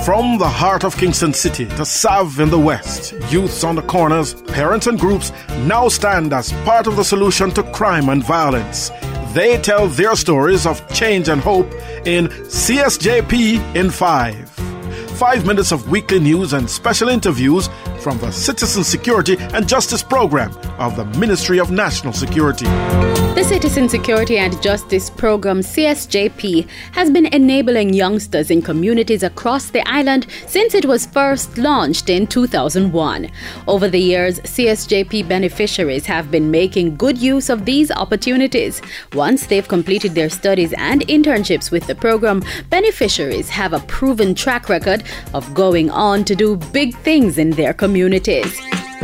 From the heart of Kingston City to Sav in the west, youths on the corners, parents and groups now stand as part of the solution to crime and violence. They tell their stories of change and hope in CSJP in 5. 5 minutes of weekly news and special interviews from the Citizen Security and Justice Program of the Ministry of National Security. The Citizen Security and Justice Program, CSJP, has been enabling youngsters in communities across the island since it was first launched in 2001. Over the years, CSJP beneficiaries have been making good use of these opportunities. Once they've completed their studies and internships with the program, beneficiaries have a proven track record of going on to do big things in their communities.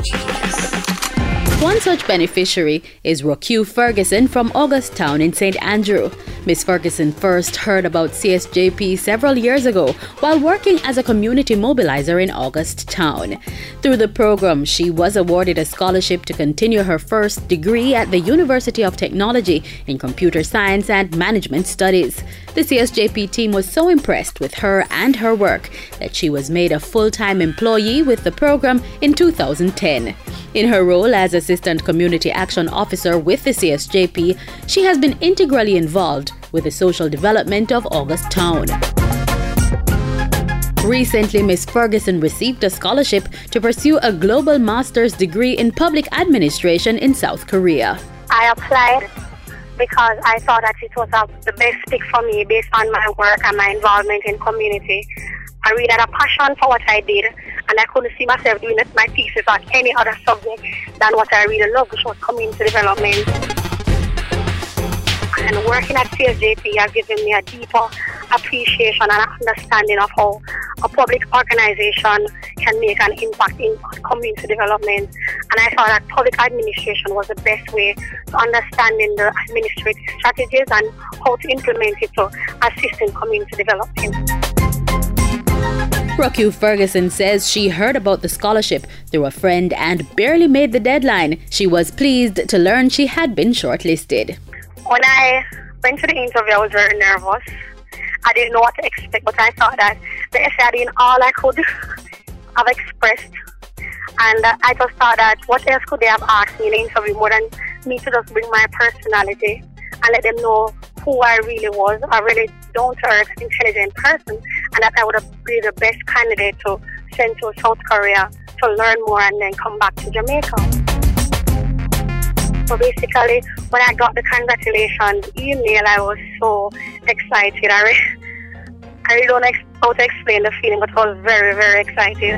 One such beneficiary is Roque Ferguson from Augusttown in St. Andrew. Miss Ferguson first heard about CSJP several years ago while working as a community mobilizer in Augusttown. Through the program, she was awarded a scholarship to continue her first degree at the University of Technology in Computer Science and Management Studies. The CSJP team was so impressed with her and her work that she was made a full-time employee with the program in 2010. In her role as Assistant Community Action Officer with the CSJP, she has been integrally involved with the social development of Augusttown. Recently, Ms. Ferguson received a scholarship to pursue a global master's degree in public administration in South Korea. I applied because I thought that it was the best pick for me based on my work and my involvement in community. I really had a passion for what I did, and I couldn't see myself doing my thesis on any other subject than what I really love, which was community development. And working at CSJP has given me a deeper appreciation and understanding of how a public organization can make an impact in community development. And I thought that public administration was the best way to understanding the administrative strategies and how to implement it to assist in community development. Roque Ferguson says she heard about the scholarship through a friend and barely made the deadline. She was pleased to learn she had been shortlisted. When I went to the interview, I was very nervous. I didn't know what to expect, but I thought that the essay I did all I could have expressed. And I just thought that what else could they have asked me in the interview more than me to just bring my personality and let them know who I really was, a really down-to-earth, intelligent person, and that I would have been the best candidate to send to South Korea to learn more and then come back to Jamaica. So basically, when I got the congratulations email, I was so excited. I really don't know how to explain the feeling, but I was very, very excited.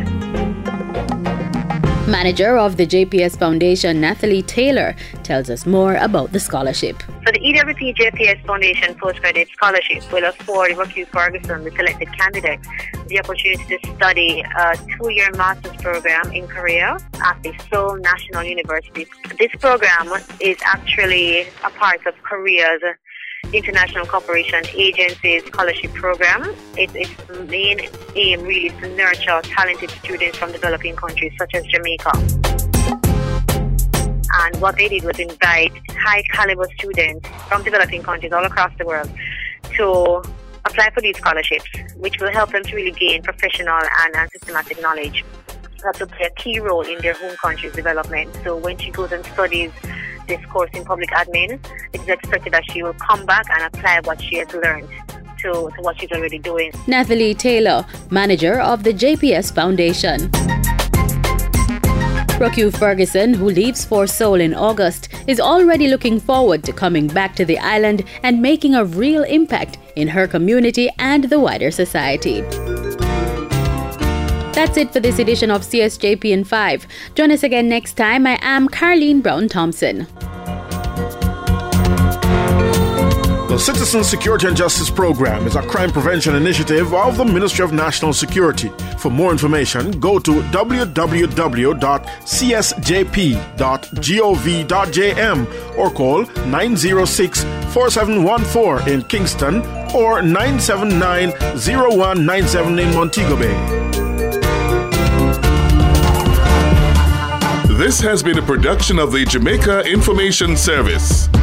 Manager of the JPS Foundation, Nathalie Taylor, tells us more about the scholarship. So the EWP JPS Foundation Postgraduate Scholarship will afford Roque Ferguson, the selected candidate, the opportunity to study a 2-year master's program in Korea at the Seoul National University. This program is actually a part of Korea's International Cooperation Agency's scholarship program. Its main aim really is to nurture talented students from developing countries such as Jamaica. And what they did was invite high-caliber students from developing countries all across the world to apply for these scholarships, which will help them to really gain professional and systematic knowledge that will play a key role in their home country's development. So when she goes and studies this course in public admin, it is expected that she will come back and apply what she has learned to what she's already doing. Nathalie Taylor, manager of the JPS Foundation. Roque Ferguson, who leaves for Seoul in August, is already looking forward to coming back to the island and making a real impact in her community and the wider society. That's it for this edition of CSJP in 5. Join us again next time. I am Carleen Brown-Thompson. The Citizen Security and Justice Program is a crime prevention initiative of the Ministry of National Security. For more information, go to www.csjp.gov.jm or call 906-4714 in Kingston or 979-0197 in Montego Bay. This has been a production of the Jamaica Information Service.